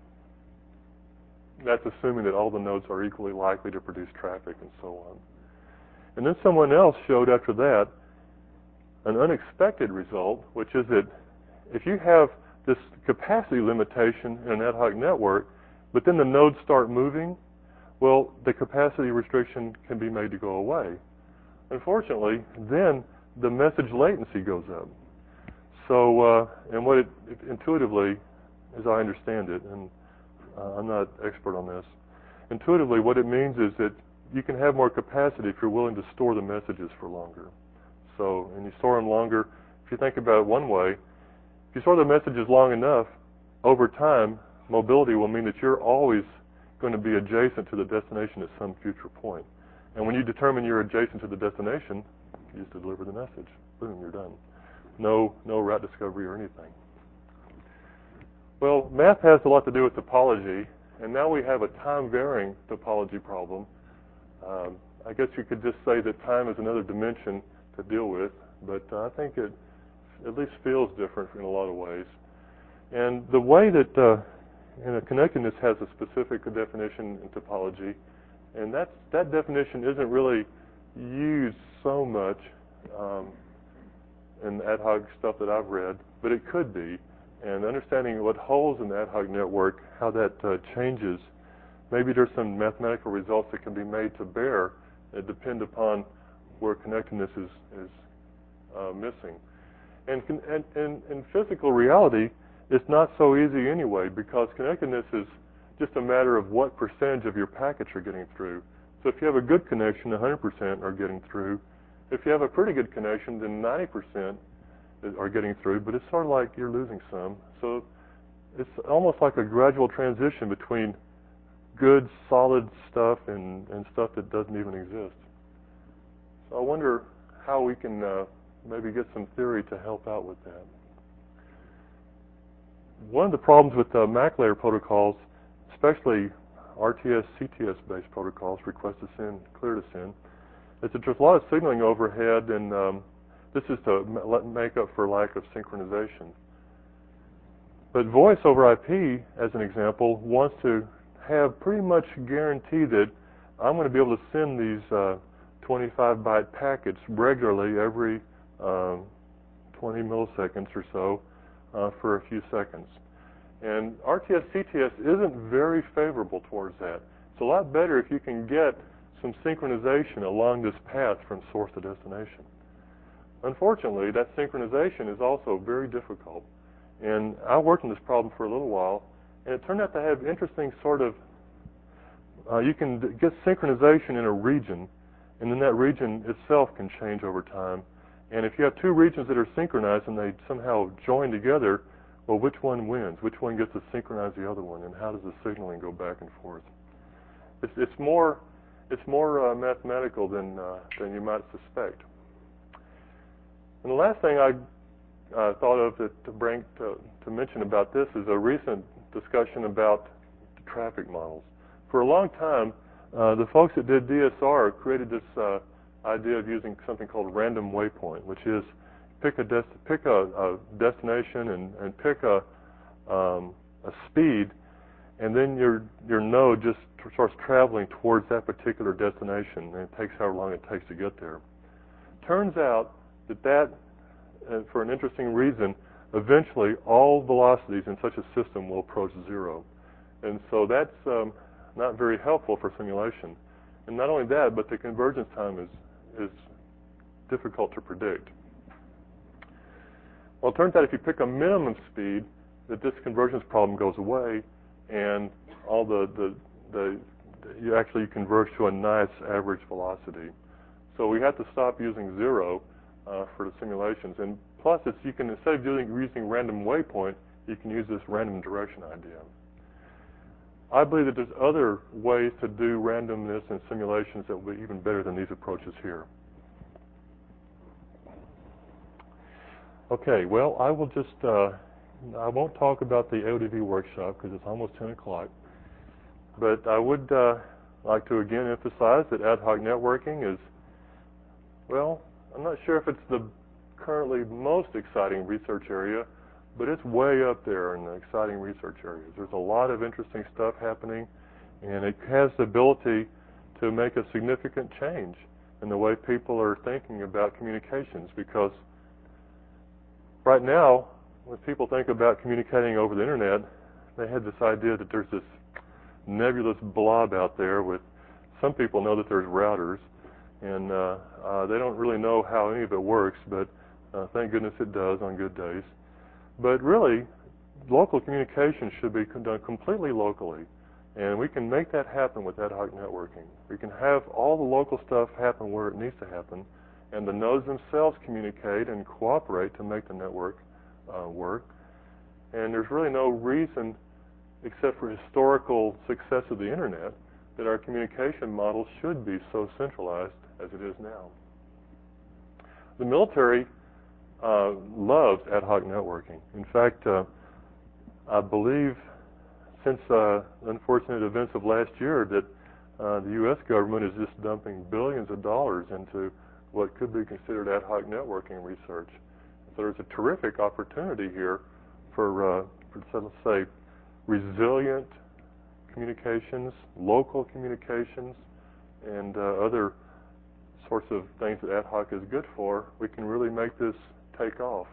That's assuming that all the nodes are equally likely to produce traffic and so on. And then someone else showed after that an unexpected result, which is that if you have this capacity limitation in an ad hoc network, but then the nodes start moving, well, the capacity restriction can be made to go away. Unfortunately, then the message latency goes up. So, uh, and what it, it intuitively, as I understand it, and uh, I'm not expert on this, intuitively what it means is that you can have more capacity if you're willing to store the messages for longer. So, and you store them longer. If you think about it one way, if you store the messages long enough, over time, mobility will mean that you're always going to be adjacent to the destination at some future point. And when you determine you're adjacent to the destination, you just deliver the message. Boom, you're done. No, no route discovery or anything. Well, math has a lot to do with topology, and now we have a time-varying topology problem. Um, I guess you could just say that time is another dimension to deal with, but uh, I think it at least feels different in a lot of ways. And the way that uh, you know, connectedness has a specific definition in topology, and that's, that definition isn't really used so much um, in ad hoc stuff that I've read, but it could be. And understanding what holes in the ad hoc network, how that uh, changes, maybe there's some mathematical results that can be made to bear that depend upon where connectedness is, is uh, missing. And, and, and in physical reality, it's not so easy anyway, because connectedness is just a matter of what percentage of your packets are getting through. So if you have a good connection, one hundred percent are getting through. If you have a pretty good connection, then ninety percent are getting through, but it's sort of like you're losing some. So it's almost like a gradual transition between good, solid stuff and, and stuff that doesn't even exist. So I wonder how we can uh, maybe get some theory to help out with that. One of the problems with uh, MAC layer protocols, especially R T S, C T S-based protocols, request to send, clear to send, is that there's a lot of signaling overhead, and um, this is to make up for lack of synchronization. But voice over I P, as an example, wants to have pretty much guarantee that I'm going to be able to send these uh, twenty-five byte packets regularly every um, twenty milliseconds or so uh, for a few seconds. And R T S C T S isn't very favorable towards that. It's a lot better if you can get some synchronization along this path from source to destination. Unfortunately, that synchronization is also very difficult. And I worked on this problem for a little while, and it turned out to have interesting sort of, uh, you can d- get synchronization in a region, and then that region itself can change over time. And if you have two regions that are synchronized and they somehow join together, well, which one wins? Which one gets to synchronize the other one? And how does the signaling go back and forth? It's, it's more, it's more uh, mathematical than, uh, than you might suspect. And the last thing I uh, thought of to, to bring to, to mention about this is a recent discussion about traffic models. For a long time, uh, the folks that did D S R created this uh, idea of using something called random waypoint, which is pick a, dest pick a, a destination and, and pick a, um, a speed, and then your, your node just starts traveling towards that particular destination, and it takes however long it takes to get there. Turns out that that, uh, for an interesting reason, eventually all velocities in such a system will approach zero. And so that's um, not very helpful for simulation. And not only that, but the convergence time is, is difficult to predict. Well, it turns out if you pick a minimum speed, that this convergence problem goes away, and all the, the, the you actually converge to a nice average velocity. So we have to stop using zero uh, for the simulations. And plus, it's, you can, instead of using, using random waypoint, you can use this random direction idea. I believe that there's other ways to do randomness in simulations that will be even better than these approaches here. Okay, well, I will just, uh, I won't talk about the A O D V workshop because it's almost ten o'clock. But I would uh, like to again emphasize that ad hoc networking is, well, I'm not sure if it's the currently most exciting research area, but it's way up there in the exciting research areas. There's a lot of interesting stuff happening, and it has the ability to make a significant change in the way people are thinking about communications, because right now, when people think about communicating over the internet, they have this idea that there's this nebulous blob out there with, some people know that there's routers, and uh, uh, they don't really know how any of it works, but uh, thank goodness it does on good days. But really, local communication should be done completely locally, and we can make that happen with ad hoc networking. We can have all the local stuff happen where it needs to happen, and the nodes themselves communicate and cooperate to make the network uh, work. And there's really no reason, except for historical success of the internet, that our communication model should be so centralized as it is now. The military uh, loves ad hoc networking. In fact, uh, I believe since uh, the unfortunate events of last year that uh, the U S government is just dumping billions of dollars into what could be considered ad hoc networking research. So there's a terrific opportunity here for, uh, for let's say, resilient communications, local communications, and uh, other sorts of things that ad hoc is good for. We can really make this take off.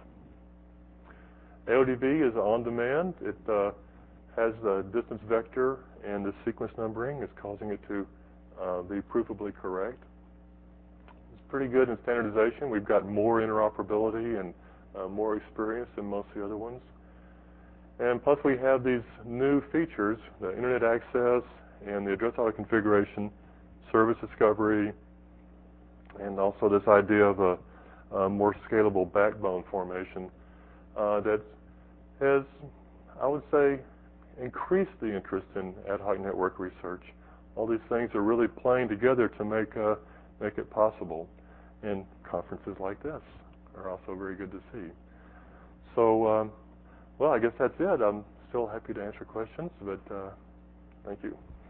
A O D V is on demand. It uh, has the distance vector, and the sequence numbering is causing it to uh, be provably correct. It's pretty good in standardization. We've got more interoperability and uh, more experience than most of the other ones. And plus we have these new features, the internet access and the address auto configuration, service discovery, and also this idea of a, a more scalable backbone formation uh, that has, I would say, increased the interest in ad hoc network research. All these things are really playing together to make, uh, make it possible. And conferences like this are also very good to see. So, um, well, I guess that's it. I'm still happy to answer questions, but uh, thank you.